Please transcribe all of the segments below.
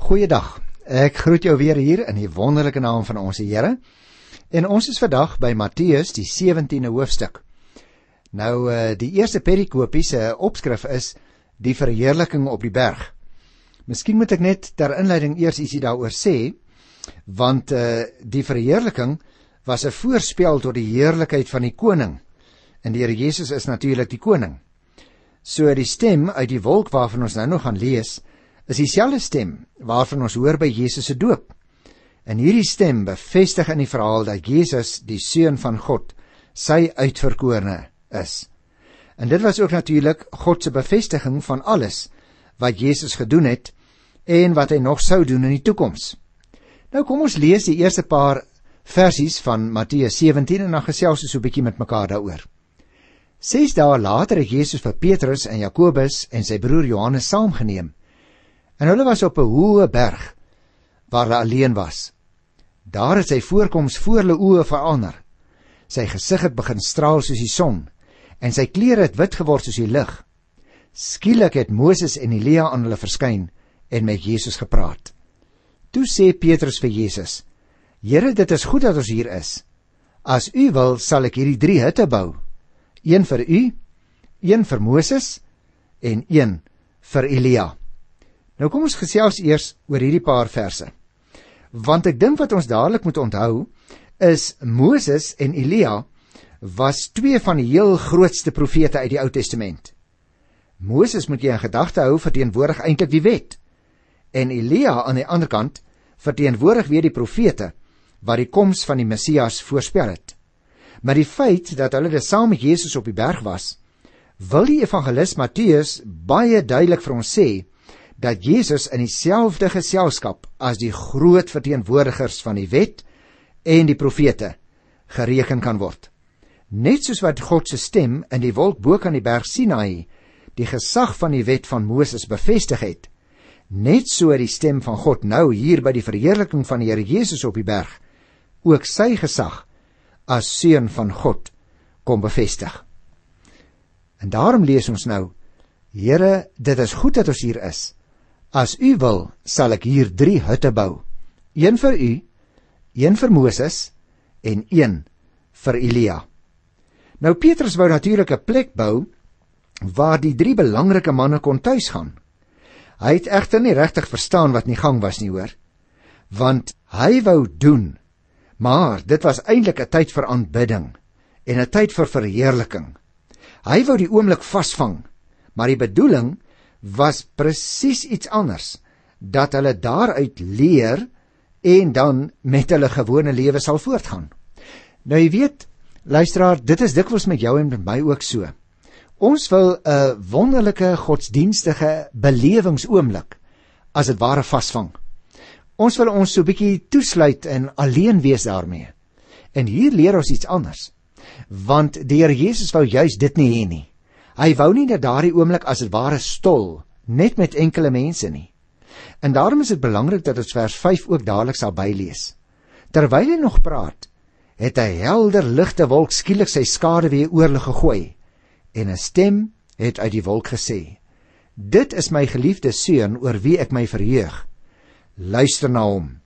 Goeiedag, ek groet jou weer hier in die wonderlike naam van ons Here. En ons is vandag by Matteus, die 17de hoofstuk. Nou, die eerste perikoopie se opskrif is die verheerliking op die berg. Miskien moet ek net ter inleiding eers ietsie daaroor sê, want die verheerliking was 'n voorspel tot die heerlikheid van die koning. En die Here Jesus is natuurlik die koning. So die stem uit die wolk waarvan ons nou nog gaan lees, is dieselfde stem waarvan ons hoor by Jesus se doop. En hierdie stem bevestig in die verhaal dat Jesus, die Seun van God, sy uitverkorene is. En dit was ook natuurlik God se bevestiging van alles wat Jesus gedoen het en wat hy nog sou doen in die toekoms. Nou kom ons lees die eerste paar versies van Matteus 17 en dan gesels ons so 'n bietjie met mekaar daaroor. 6 dae later het Jesus vir Petrus en Jakobus en sy broer Johannes saamgeneem. En hulle was op 'n hoë berg waar hulle alleen was. Daar het sy voorkoms voor hulle oë verander. Sy gesig het begin straal soos die son en sy klere het wit geword soos die lig. Skielik het Moses en Elia aan hulle verskyn en met Jesus gepraat. Toe sê Petrus vir Jesus: "Here, dit is goed dat ons hier is. As u wil, sal ek hierdie 3 hutte bou. Een vir u, een vir Moses en een vir Elia." Nou kom ons gesels eers oor hierdie paar verse. Want ek dink wat ons dadelik moet onthou, is Moses en Elia was 2 van die heel grootste profete uit die Ou Testament. Moses, moet jy in gedagte hou, verteenwoordig eintlik die wet. En Elia aan die ander kant verteenwoordig weer die profete wat die koms van die Messias voorspel het. Maar die feit dat hulle saam met Jesus op die berg was, wil die evangelis Matteus baie duidelik vir ons sê dat Jesus in dieselfde geselskap as die groot verteenwoordigers van die wet en die profete gereken kan word. Net soos wat God se stem in die wolk bo kan die berg Sinaï die gesag van die wet van Moses bevestig het, net so die stem van God nou hier by die verheerliking van die Here Jesus op die berg ook sy gesag as Seun van God kom bevestig. En daarom lees ons nou: Here, dit is goed dat ons hier is. As u wil, sal ek hier 3 hutte bou. Een vir u, een vir Moses en een vir Elia. Nou Petrus wou natuurlik 'n plek bou waar die 3 belangrike manne kon tuis gaan. Hy het egter nie regtig verstaan wat in die gang was nie, hoor. Want hy wou doen, maar dit was eintlik 'n tyd vir aanbidding en 'n tyd vir verheerliking. Hy wou die oomblik vasvang, maar die bedoeling was presies iets anders, dat hulle daaruit leer en dan met hulle gewone lewe sal voortgaan. Nou jy weet, luisteraar, dit is dikwels met jou en met my ook so. Ons wil 'n wonderlike godsdienstige belewingsoomblik as dit ware vasvang. Ons wil ons so 'n bietjie toesluit en alleen wees daarmee. En hier leer ons iets anders. Want die Here Jesus wou juis dit nie hê nie. Hy wou nie dat daardie oomblik as dit ware stol, net met enkele mense nie. En daarom is dit belangrik dat ons vers 5 ook dadelik sal bylees. Terwyl hy nog praat, het 'n helder ligte wolk skielik sy skaduwee oor hulle gegooi, en 'n stem het uit die wolk gesê: "Dit is my geliefde seun oor wie ek my verheug. Luister na hom."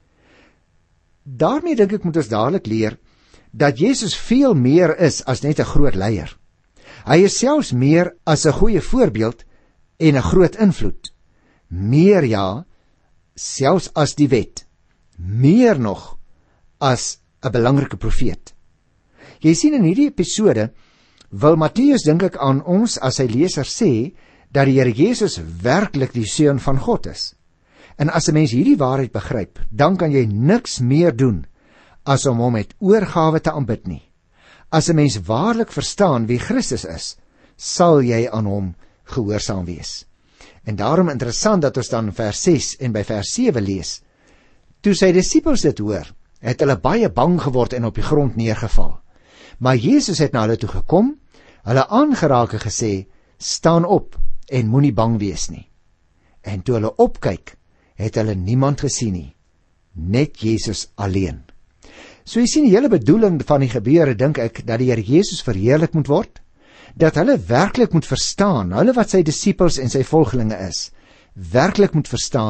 Daarmee dink ek moet ons dadelik leer dat Jesus veel meer is as net 'n groot leier. Hy is selfs meer as 'n goeie voorbeeld en 'n groot invloed. Meer, ja, selfs as die wet. Meer nog as 'n belangrike profeet. Jy sien, in hierdie episode wil Matteus, dink ek, aan ons as sy leser sê dat die Here Jesus werklik die Seun van God is. En as 'n mens hierdie waarheid begryp, dan kan jy niks meer doen as om hom met oorgawe te aanbid nie. As 'n mens waarlik verstaan wie Christus is, sal jy aan hom gehoorsaam wees. En daarom interessant dat ons dan vers 6 en by vers 7 lees: Toe sy disippels dit hoor, het hulle baie bang geword en op die grond neergeval. Maar Jesus het na hulle toe gekom, hulle aangeraak en gesê: Staan op en moenie bang wees nie. En toe hulle opkyk, het hulle niemand gesien nie, net Jesus alleen. So jy sien, die hele bedoeling van die gebeure, dink ek, dat die Here Jesus verheerlik moet word, dat hulle werklik moet verstaan, hulle wat sy disippels en sy volgelinge is, werklik moet verstaan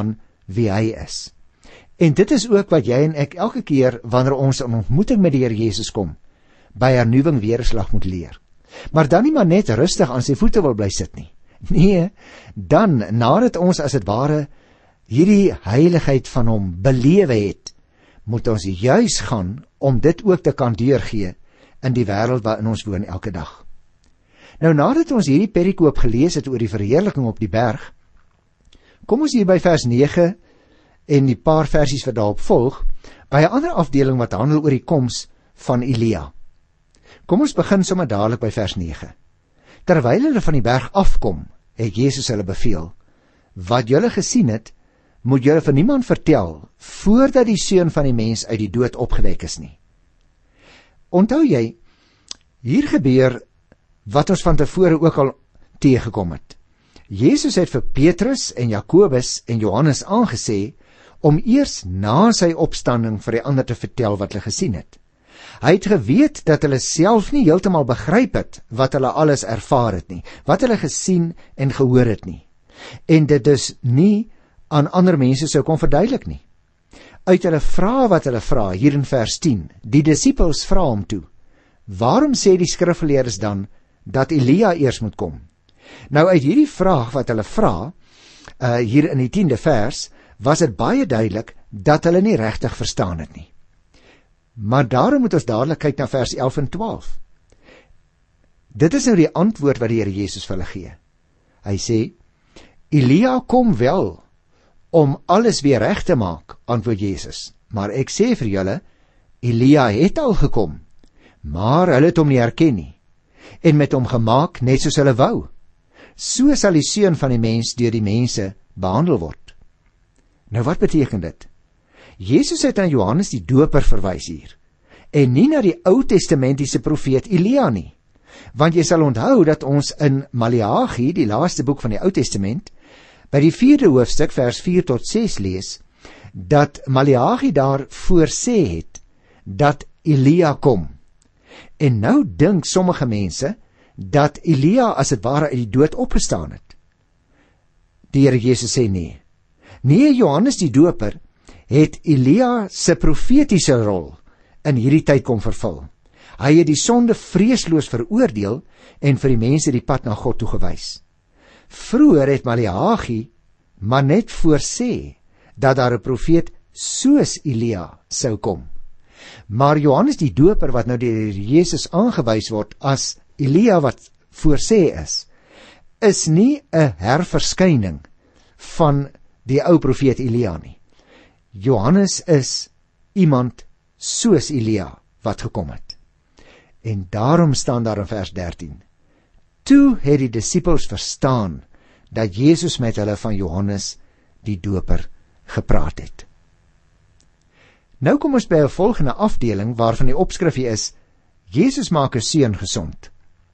wie hy is. En dit is ook wat jy en ek elke keer wanneer ons in ontmoeting met die Here Jesus kom, by hernuwing weerslag moet leer. Maar dan nie maar net rustig aan sy voete wil bly sit nie. Nee, dan nadat ons as het ware hierdie heiligheid van hom belewe het, moet ons juis gaan om dit ook te kan deurgee in die wêreld waarin ons woon elke dag. Nou nadat ons hierdie perikoop gelees het oor die verheerliking op die berg, kom ons hier by vers 9 en die paar versies wat daarop volg, by 'n ander afdeling wat handel oor die koms van Elia. Kom ons begin sommer dadelik by vers 9. Terwyl hulle van die berg afkom, het Jesus hulle beveel: wat julle gesien het, moet julle vir niemand vertel, voordat die Seun van die mens uit die dood opgewek is nie. Onthou jy, hier gebeur wat ons van tevore ook al teëgekom het. Jesus het vir Petrus en Jakobus en Johannes aangesê om eers na sy opstanding vir die ander te vertel wat hulle gesien het. Hy het geweet dat hulle self nie heeltemal begryp het wat hulle alles ervaar het nie, wat hulle gesien en gehoor het nie, en dit dus nie aan ander mense sou kon verduidelik nie. Uit hulle vrae wat hulle vra, hier in vers 10, die disippels vra hom toe: waarom sê die skrifgeleerdes dan dat Elia eers moet kom? Nou uit hierdie vraag wat hulle vra, hier in die 10de vers, was dit baie duidelik dat hulle nie regtig verstaan het nie. Maar daarom moet ons dadelik kyk na vers 11 en 12. Dit is nou die antwoord wat die Here Jesus vir hulle gee. Hy sê: Elia kom wel om alles weer reg te maak, antwoord Jesus. Maar ek sê vir julle, Elia het al gekom, maar hulle het hom nie herken nie, en met hom gemaak net soos hulle wou. So sal die Seun van die mens deur die mense behandel word. Nou wat beteken dit? Jesus het na Johannes die Doper verwys hier, en nie na die Ou Testamentiese profeet Elia nie. Want jy sal onthou dat ons in Maleagi, die laaste boek van die Ou Testament, by die 4de hoofstuk vers 4 tot 6 lees, dat Maleagi daar voorsê het dat Elia kom. En nou dink sommige mense dat Elia as het ware uit die dood opgestaan het. Die Here Jesus sê nee. Nee, Johannes die Doper het Elia se profetiese rol in hierdie tyd kom vervul. Hy het die sonde vreesloos veroordeel en vir die mense die pad na God toegewys. Vroeger het Maleagi maar net voorsê dat daar 'n profeet soos Elia sou kom. Maar Johannes die Doper, wat nou deur Jesus aangewys word as Elia wat voorsê is nie 'n herverskyning van die ou profeet Elia nie. Johannes is iemand soos Elia wat gekom het. En daarom staan daar in vers 13: toe het die disippels verstaan dat Jesus met hulle van Johannes die Doper gepraat het. Nou kom ons by 'n volgende afdeling waarvan die opskrifie is: Jesus maak 'n seun gesond.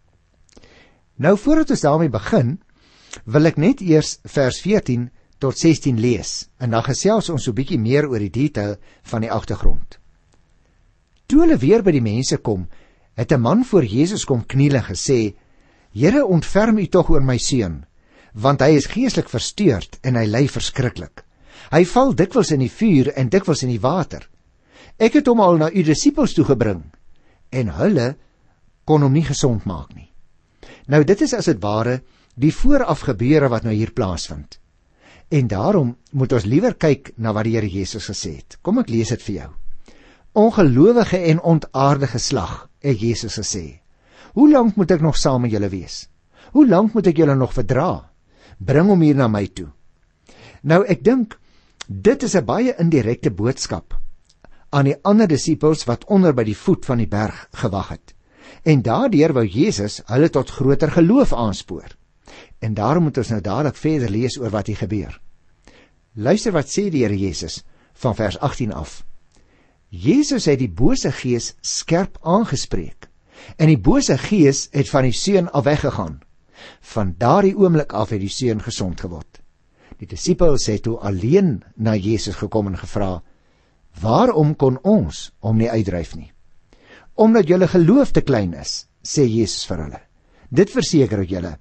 Nou voordat ons daarmee begin, wil ek net eers vers 14 tot 16 lees, en dan gesels ons so 'n bietjie meer oor die detail van die agtergrond. Toe hulle weer by die mense kom, het 'n man voor Jesus kom kniel en gesê: Here, ontferm u tog oor my seun, want hy is geestelik versteurd en hy ly verskriklik. Hy val dikwels in die vuur en dikwels in die water. Ek het hom al na u disippels toegebring, en hulle kon hom nie gesond maak nie. Nou dit is as het ware die vooraf gebeure wat nou hier plaasvind. En daarom moet ons liewer kyk na wat die Here Jesus gesê het. Kom ek lees dit vir jou. Ongelowige en ontaarde geslag, het Jesus gesê. Hoe lank moet ek nog saam met julle wees? Hoe lank moet ek julle nog verdra? Bring hom hier na my toe. Nou ek dink, dit is 'n baie indirekte boodskap aan die ander disippels wat onder by die voet van die berg gewag het. En daardeur wou Jesus hulle tot groter geloof aanspoor. En daarom moet ons nou dadelik verder lees oor wat hier gebeur. Luister wat sê die Here Jesus van vers 18 af. Jesus het die bose gees skerp aangespreek, en die bose gees het van die seun af weggegaan. Van daardie oomblik af het die seun gesond geword. Die disippels het toe alleen na Jesus gekom en gevra: waarom kon ons hom nie uitdryf nie? Omdat julle geloof te klein is, sê Jesus vir hulle. Dit verseker ek julle,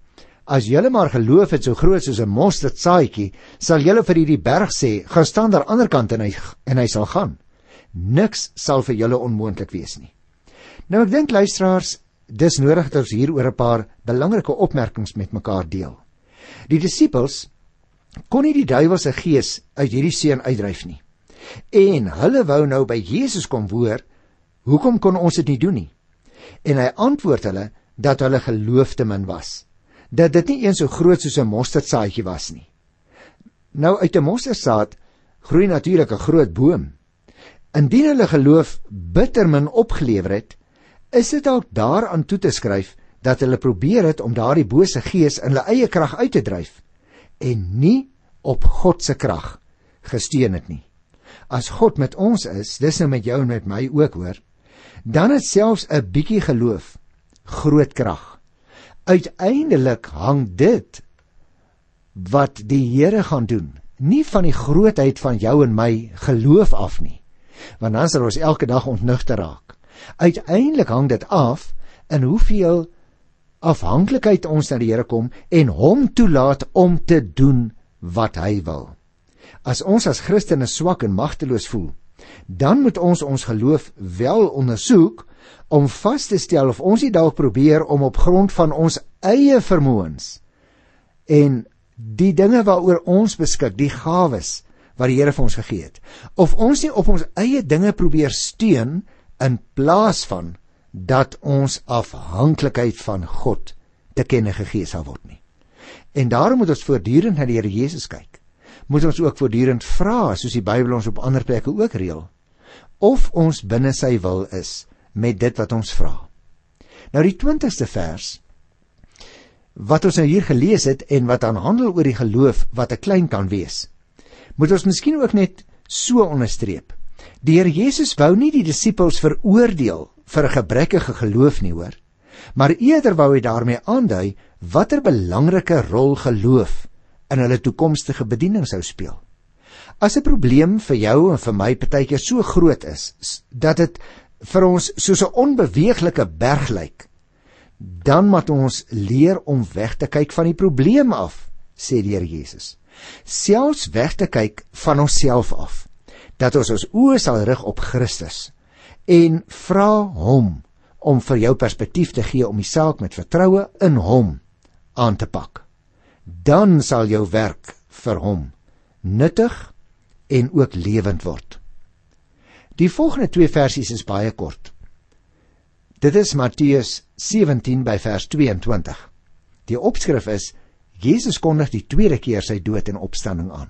as julle maar geloof het so groot soos 'n mosterdsaadjie, sal julle vir hierdie berg sê, gaan staan daar ander kant en hy sal gaan. Niks sal vir julle onmoontlik wees nie. Nou ek dink luisteraars, dis nodig dat ons hier oor 'n paar belangrike opmerkings met mekaar deel. Die disippels kon nie die duiwelse gees uit hierdie seun uitdryf nie. En hulle wou nou by Jesus kom hoor, hoekom kon ons dit nie doen nie? En hy antwoord hulle dat hulle geloof te min was, dat dit nie eens so groot soos 'n mosterdsaadjie was nie. Nou uit 'n mosterdsaad groei natuurlik 'n groot boom. Indien hulle geloof bitter min opgelewer het, is dit dalk daaraan toe te skryf dat hulle probeer het om daardie bose gees in hulle eie krag uit te dryf en nie op God se krag gesteun het nie. As God met ons is, dis nou met jou en met my ook hoor, dan het selfs 'n bietjie geloof groot krag. Uiteindelik hang dit wat die Here gaan doen, nie van die grootheid van jou en my geloof af nie, want dan sal ons elke dag ontnugter raak. Uiteindelik hang dit af in hoeveel afhanklikheid ons na die Here kom en hom toelaat om te doen wat hy wil. As ons as Christene swak en magteloos voel, dan moet ons geloof wel ondersoek om vas te stel of ons nie dalk probeer om op grond van ons eie vermoëns en die dinge waaroor ons beskik, die gawes wat die Here vir ons gegee het, of ons nie op ons eie dinge probeer steun in plaas van dat ons afhanklikheid van God te kenne gegee sal word nie. En daarom moet ons voortdurend na die Here Jesus kyk. Moet ons ook voortdurend vra, soos die Bybel ons op ander plekke ook reël, of ons binne sy wil is met dit wat ons vra. Nou die 20ste vers wat ons nou hier gelees het en wat dan handel oor die geloof wat 'n klein kan wees, moet ons miskien ook net so onderstreep. Die Here Jesus wou nie die disippels veroordeel vir 'n gebrekkige geloof nie hoor, maar eerder wou hy daarmee aandui watter belangrike rol geloof in hulle toekomstige bediening sou speel. As 'n probleem vir jou en vir my partykeer so groot is, dat dit vir ons soos 'n onbeweeglike berg lyk, dan moet ons leer om weg te kyk van die probleem af, sê die Here Jesus. Selfs weg te kyk van onsself af, dat ons oë sal rig op Christus en vra hom om vir jou perspektief te gee om die saak met vertroue in hom aan te pak. Dan sal jou werk vir hom nuttig en ook lewend word. Die volgende 2 versies is baie kort. Dit is Matteus 17 by vers 22. Die opskrif is, Jesus kondig die tweede keer sy dood en opstanding aan.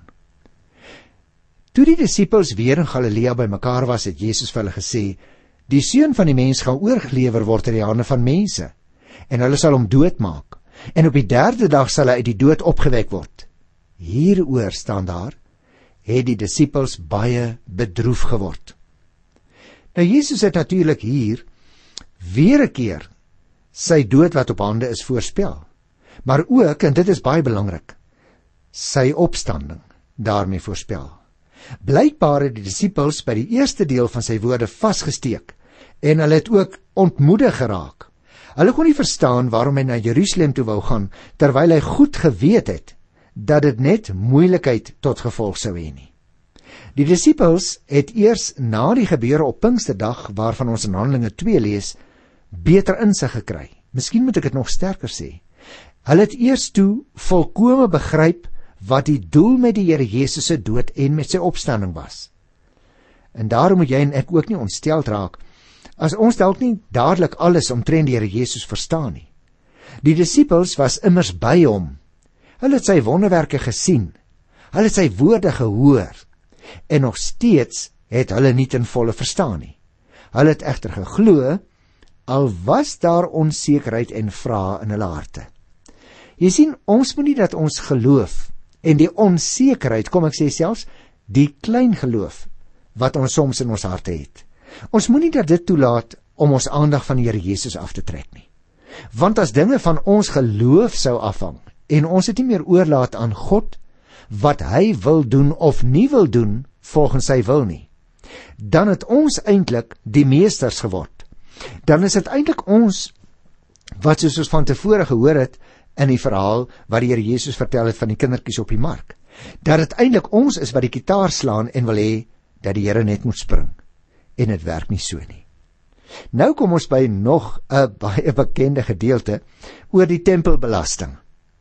Toe die disippels weer in Galilea by mekaar was, het Jesus vir hulle gesê, die Seun van die mens gaan oorgelewer word in die hande van mense, en hulle sal hom doodmaak, en op die 3de dag sal hy uit die dood opgewek word. Hieroor staan daar, het die disippels baie bedroef geword. Nou Jesus het natuurlik hier weer 'n keer sy dood wat op hande is voorspel, maar ook, en dit is baie belangrik, sy opstanding daarmee voorspel. Blykbaar het die disippels by die eerste deel van sy woorde vasgesteek en hulle het ook ontmoedig geraak. Hulle kon nie verstaan waarom hy na Jerusalem toe wou gaan, terwyl hy goed geweet het dat dit net moeilikheid tot gevolg sou hê nie. Die disippels het eers na die gebeure op Pinksterdag, waarvan ons in Handelinge 2 lees, beter insig gekry. Miskien moet ek dit nog sterker sê. Hulle het eers toe volkome begryp wat die doel met die Here Jesus se dood en met sy opstanding was. En daarom moet jy en ek ook nie ontsteld raak as ons dalk nie dadelik alles omtrent die Here Jesus verstaan nie. Die disippels was immers by hom. Hulle het sy wonderwerke gesien. Hulle het sy woorde gehoor. En nog steeds het hulle nie ten volle verstaan nie. Hulle het egter geglo, al was daar onsekerheid en vrae in hulle harte. Jy sien, ons moet nie dat ons geloof en die onsekerheid, kom ek sê selfs, die klein geloof wat ons soms in ons harte het. Ons moet nie dat dit toelaat om ons aandag van die Here Jesus af te trek nie. Want as dinge van ons geloof sou afhang en ons het nie meer oorlaat aan God wat hy wil doen of nie wil doen volgens sy wil nie, dan het ons eintlik die meesters geword. Dan is dit eintlik ons wat, soos ons van tevore gehoor het in die verhaal wat die Here Jesus vertel het van die kindertjies op die mark. Dat dit eintlik ons is wat die gitaar slaan en wil hê dat die Here net moet spring. En dit werk nie so nie. Nou kom ons by nog 'n baie bekende gedeelte oor die tempelbelasting.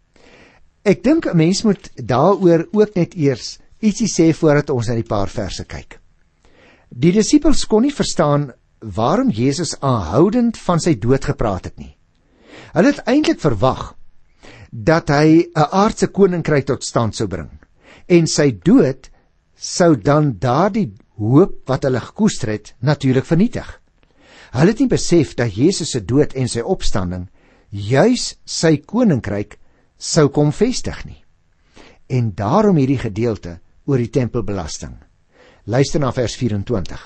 Ek dink 'n mens moet daaroor ook net eers ietsie sê voordat ons na die paar verse kyk. Die disippels kon nie verstaan waarom Jesus aanhoudend van sy dood gepraat het nie. Hulle het eintlik verwag dat hy 'n aardse koninkryk tot stand sou bring. En sy dood sou dan daardie hoop wat hulle gekoester het natuurlik vernietig. Hulle het nie besef dat Jesus se dood en sy opstanding juis sy koninkryk sou kom vestig nie. En daarom hierdie gedeelte oor die tempelbelasting. Luister na vers 24.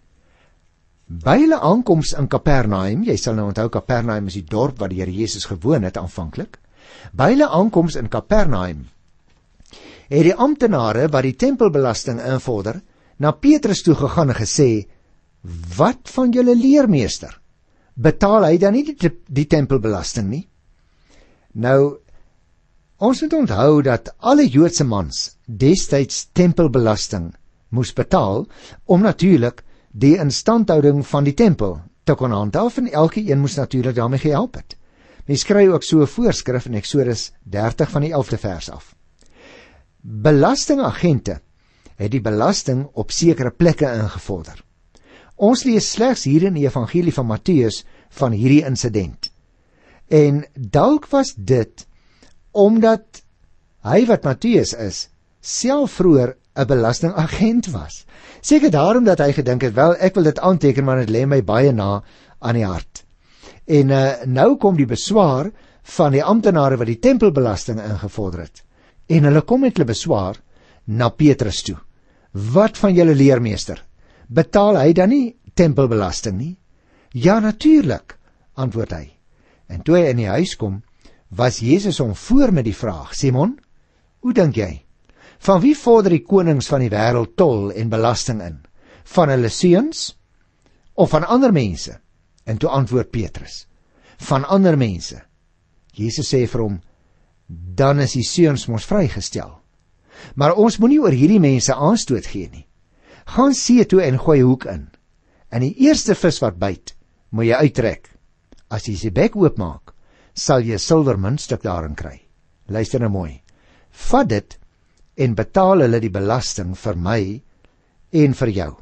By hulle aankoms in Kapernaum, jy sal nou onthou Kapernaum is die dorp waar die Here Jesus gewoon het aanvanklik. By hulle aankoms in Kapernaum het die amptenare wat die tempelbelasting invorder na Petrus toe gegaan en gesê: "Wat van julle leermeester? Betaal hy dan nie die tempelbelasting nie?" Nou, ons moet onthou dat alle Joodse mans destyds tempelbelasting moes betaal om natuurlik die instandhouding van die tempel te kon handhaaf, en elke een moes natuurlik daarmee gehelp het. Mens kry ook so 'n voorskrif in Eksodus 30 van die 11de vers af. Belastingagente het die belasting op sekere plekke ingevorder. Ons lees slegs hier in die evangelie van Matteus van hierdie insident. En dalk was dit omdat hy wat Matteus is, self vroeër 'n belastingagent was. Seker daarom dat hy gedink het, wel, ek wil dit aanteken, maar dit lê my baie na aan die hart. En nou kom die beswaar van die amptenare wat die tempelbelasting ingevorder het. En hulle kom met hulle beswaar na Petrus toe. "Wat van julle leermeester? Betaal hy dan nie tempelbelasting nie?" "Ja, natuurlik," antwoord hy. En toe hy in die huis kom, was Jesus hom voor met die vraag: "Simon, hoe dink jy? Van wie vorder die konings van die wêreld tol en belasting in? Van hulle seuns of van ander mense?" En toe antwoord Petrus: "Van ander mense." Jesus sê vir hom: "Dan is die seuns mos vrygestel. Maar ons moenie oor hierdie mense aanstoot gee nie. Gaan see toe en gooi 'n hoek in. En die eerste vis wat byt, moet jy uittrek. As jy sy bek oopmaak, sal jy 'n silwer muntstuk daarin kry. Luister nou mooi. Vat dit en betaal hulle die belasting vir my en vir jou."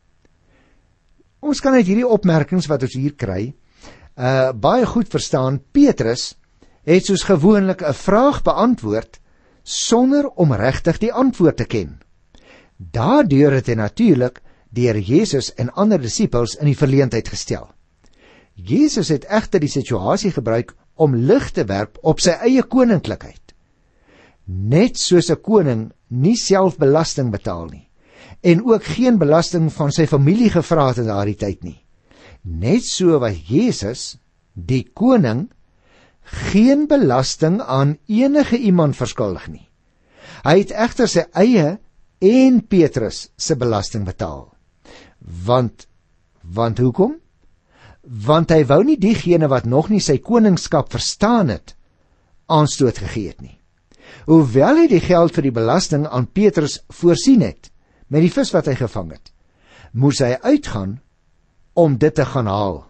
Ons kan uit hierdie opmerkings wat ons hier kry, baie goed verstaan, Petrus het soos gewoonlik 'n vraag beantwoord sonder om regtig die antwoord te ken. Daardeur het hy natuurlik die Here Jesus en ander disippels in die verleentheid gestel. Jesus het egter die situasie gebruik om lig te werp op sy eie koninklikheid. Net soos 'n koning nie self belasting betaal nie, en ook geen belasting van sy familie gevra het in daardie tyd nie. Net so was Jesus, die koning, geen belasting aan enige iemand verskuldig nie. Hy het egter sy eie en Petrus se belasting betaal. Want hoekom? Want hy wou nie diegene wat nog nie sy koningskap verstaan het, aanstoot gegee het nie. Hoewel hy die geld vir die belasting aan Petrus voorsien het, met die vis wat hy gevang het, moes hy uitgaan om dit te gaan haal.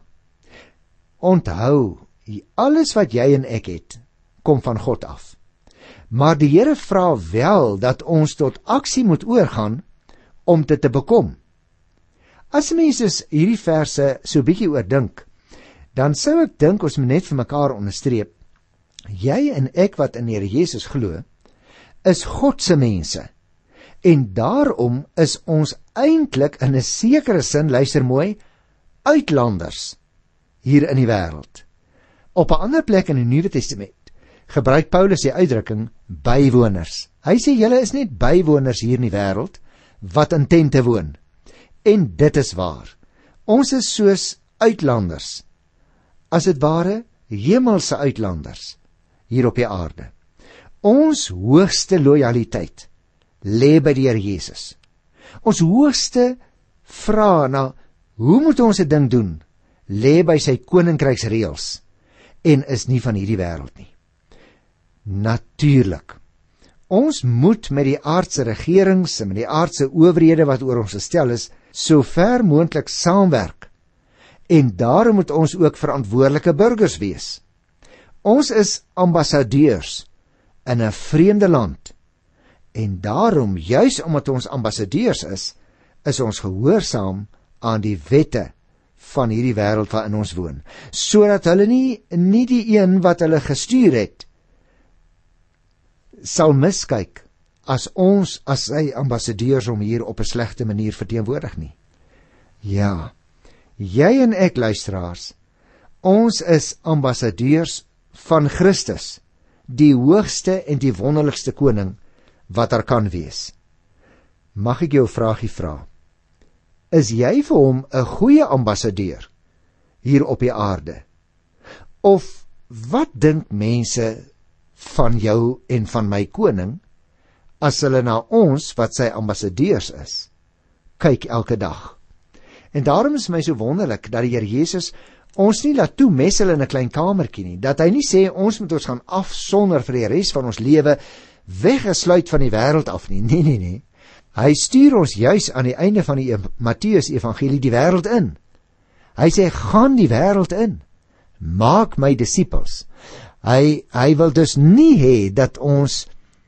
Onthou, alles wat jy en ek het, kom van God af. Maar die Here vra wel dat ons tot aksie moet oorgaan om dit te bekom. As mense hierdie verse so bietjie oordink, dan sou ek dink ons moet net vir mekaar onderstreep, jy en ek wat in die Here Jesus glo, is God se mense. En daarom is ons eintlik in 'n sekere sin, luister mooi, uitlanders hier in die wêreld. Op 'n ander plek in die Nuwe Testament gebruik Paulus die uitdrukking bywoners. Hy sê julle is net bywoners hier in die wêreld wat in tente woon. En dit is waar. Ons is soos uitlanders, as dit ware hemelse uitlanders hier op die aarde. Ons hoogste lojaliteit lê by die Here Jesus. Ons hoogste vraag na hoe moet ons 'n ding doen, lê by sy koninkryksreëls en is nie van hierdie wêreld nie. Natuurlik. Ons moet met die aardse regerings en met die aardse owerhede wat oor ons gestel is, so ver moontlik saamwerk. En daarom moet ons ook verantwoordelike burgers wees. Ons is ambassadeurs in 'n vreemde land. En daarom, juis omdat ons ambassadeurs is ons gehoorsaam aan die wette van hierdie wêreld waarin ons woon, sodat hulle nie die een wat hulle gestuur het sal miskyk as ons as sy ambassadeurs om hier op 'n slegte manier verteenwoordig nie. Ja, jy en ek, luisteraars, ons is ambassadeurs van Christus, die hoogste en die wonderlikste koning wat daar kan wees. Mag ek jou 'n vraagie vra? Is jy vir hom 'n goeie ambassadeur hier op die aarde? Of wat dink mense van jou en van my koning as hulle na ons wat sy ambassadeurs is kyk elke dag? En daarom is my so wonderlik dat die Here Jesus ons nie laat toe messel in 'n klein kamertjie nie, dat hy nie sê ons moet ons gaan afsonder vir die res van ons lewe, weggesluit van die wêreld af nie. Nee. Hy stuur ons juis aan die einde van die Matteus evangelie die wêreld in. Hy sê, gaan die wêreld in, maak my disippels. Hy wil dus nie hê dat ons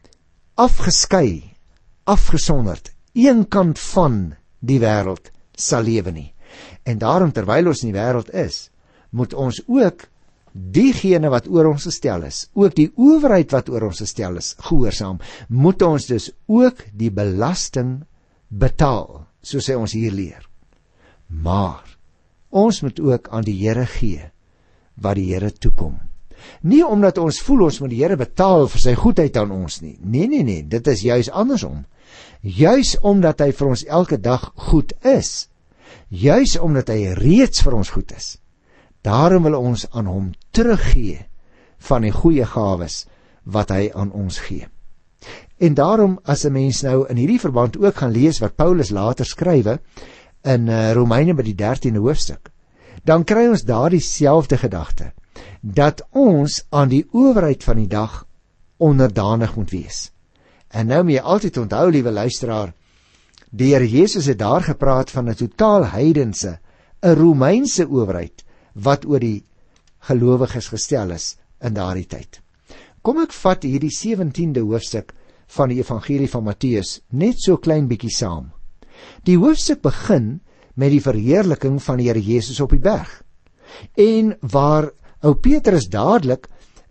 afgeskei, afgesonderd, een kant van die wêreld sal lewe nie. En daarom, terwyl ons in die wêreld is, moet ons ook diegene wat oor ons gestel is, ook die owerheid wat oor ons gestel is, gehoorsaam, moet ons dus ook die belasting betaal, soos hy ons hier leer. Maar ons moet ook aan die Here gee wat die Here toekom. Nie omdat ons voel ons moet die Here betaal vir sy goedheid aan ons nie. Nee, dit is juis andersom. Juis omdat hy vir ons elke dag goed is. Juis omdat hy reeds vir ons goed is. Daarom wil ons aan hom teruggee van die goeie gawes wat hy aan ons gee. En daarom, as 'n mens nou in hierdie verband ook gaan lees wat Paulus later skrywe in Romeine by die 13de hoofstuk, dan kry ons daar dieselfde gedagte, dat ons aan die owerheid van die dag onderdanig moet wees. En nou moet jy altyd onthou, liewe luisteraar, die Here Jesus het daar gepraat van 'n totaal heidense, 'n Romeinse owerheid, wat oor die gelowiges gestel is in daardie tyd. Kom ek vat hierdie 17de hoofstuk van die evangelie van Matteus net so klein bietjie saam. Die hoofstuk begin met die verheerliking van die Here Jesus op die berg. En waar ou Petrus dadelik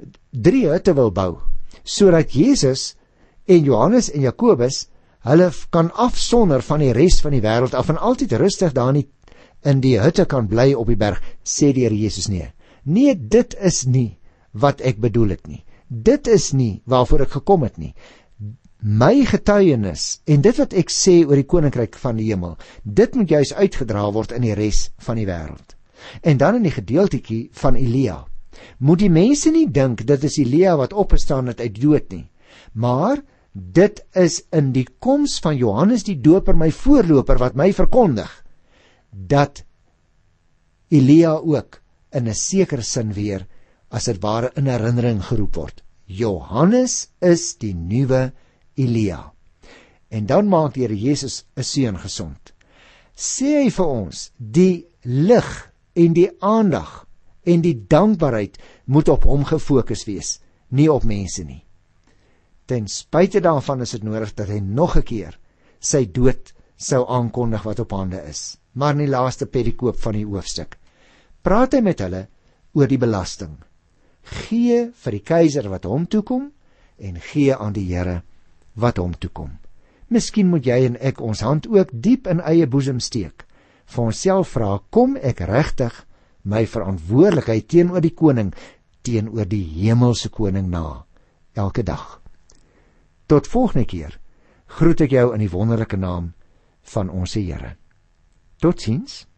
3 hutte wil bou, sodat Jesus en Johannes en Jakobus hulle kan afsonder van die res van die wêreld af en altyd rustig daar in die hutte kan bly op die berg, sê die Here Jesus nee. Nee, dit is nie wat ek bedoel het nie. Dit is nie waarvoor ek gekom het nie. My getuienis en dit wat ek sê oor die koninkryk van die hemel, dit moet juis uitgedra word in die res van die wêreld. En dan in die gedeeltetjie van Elia. Moet die mense nie dink dit is Elia wat opgestaan het uit die dood nie, maar dit is in die koms van Johannes die Doper, my voorloper, wat my verkondig dat Elia ook in 'n sekere sin weer as dit ware in herinnering geroep word. Johannes is die nuwe Elia. En dan maak die Here Jesus 'n seun gesond. Sê hy vir ons, die lig en die aandag en die dankbaarheid moet op hom gefokus wees, nie op mense nie. Ten spyte daarvan is dit nodig dat hy nog 'n keer sy dood sou aankondig wat op hande is. Maar in die laaste perikoop van die hoofstuk praat hy met hulle oor die belasting. Gee vir die keiser wat hom toekom en gee aan die Here wat hom toekom. Miskien moet jy en ek ons hand ook diep in eie boesem steek, vir onsself vra, kom ek regtig my verantwoordelikheid teenoor die koning, teenoor die hemelse koning na, elke dag. Tot volgende keer groet ek jou in die wonderlike naam van ons Here. Totsiens.